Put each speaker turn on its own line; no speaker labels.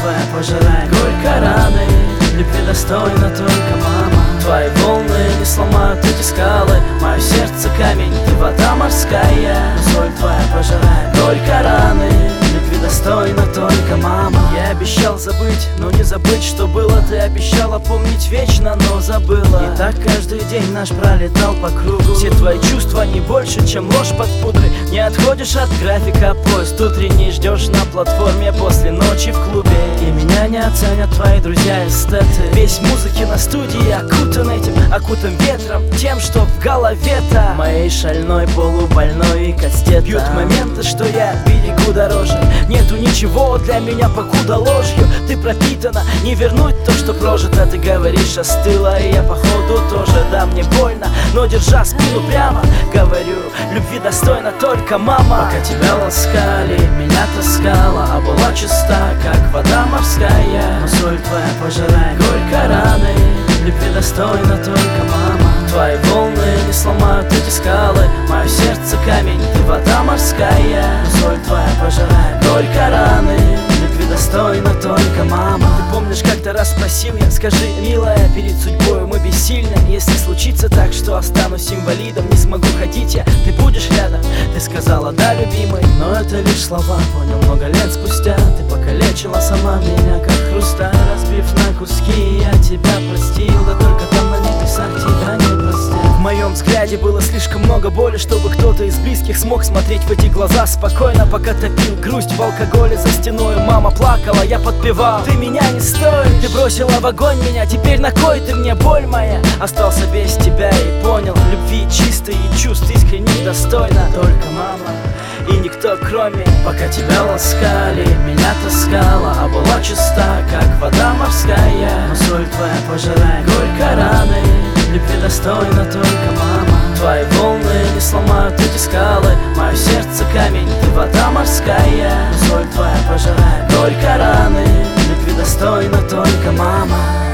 твоя пожирает горько раны. Любви достойна только мама. Твои волны не сломают эти скалы. Мое сердце камень, ты вода морская. Соль твоя пожирает горько раны. Любви достойна только мама. Я обещал забыть, но не забыть, что было. Ты обещала помнить вечно, но забыла. И так каждый день наш пролетал по кругу. Все твои чувства не больше, чем ложь под пудрой. Не отходишь от графика, поезд утренний ждешь на платформе после ночи в клубе. И меня не оценят твои друзья эстеты. Весь музыки на студии окутан этим, окутан ветром, тем, что в голове-то моей шальной, полубольной кастет. Бьют моменты, что я берегу дороже. Нету ничего для меня, покуда ложью ты пропитана. Не вернуть то, что прожито. Ты говоришь, остыла, и я походу тоже. Да, мне больно, но держа спину прямо говорю, любви достойна только мама. Пока тебя ласкали, меня таскала, а была чиста, как вода морская. Но соль твоя пожирает горько раны. Любви достойна только мама. Твои волны не сломают эти скалы. Мое сердце камень, ты вода морская. Но соль твоя пожирает горько раны. Любви достойна только мама. Ты помнишь, как-то раз спросил я, скажи, милая, перед судьбой мы бессильны. Если случится так, что останусь инвалидом, не смогу ходить я, ты будешь рядом? Ты сказала, да, любимый, но это лишь слова. Понял много лет спустя, ты покалечила сама меня, как хрусталь, разбив на куски. Я тебя простил, да только там на небесах тебя не простил. В моем взгляде было слишком много боли, чтобы кто-то из близких смог смотреть в эти глаза спокойно, пока топил грусть в алкоголе за стеной. Мама плакала, я подпевал, ты меня не стоишь. Ты бросила в огонь меня, теперь на кой ты мне, боль моя? Остался без тебя и понял, любви чистой и чувств искренних достойна только мама и никто кроме. Пока тебя ласкали, меня таскала, а была чиста, как вода морская. Но соль твоя пожирает горько раны. Любви достойна только мама. Твои волны не сломают эти скалы. Мое сердце камень, ты вода морская. Но соль твоя пожирает горько раны. Любви достойна только мама.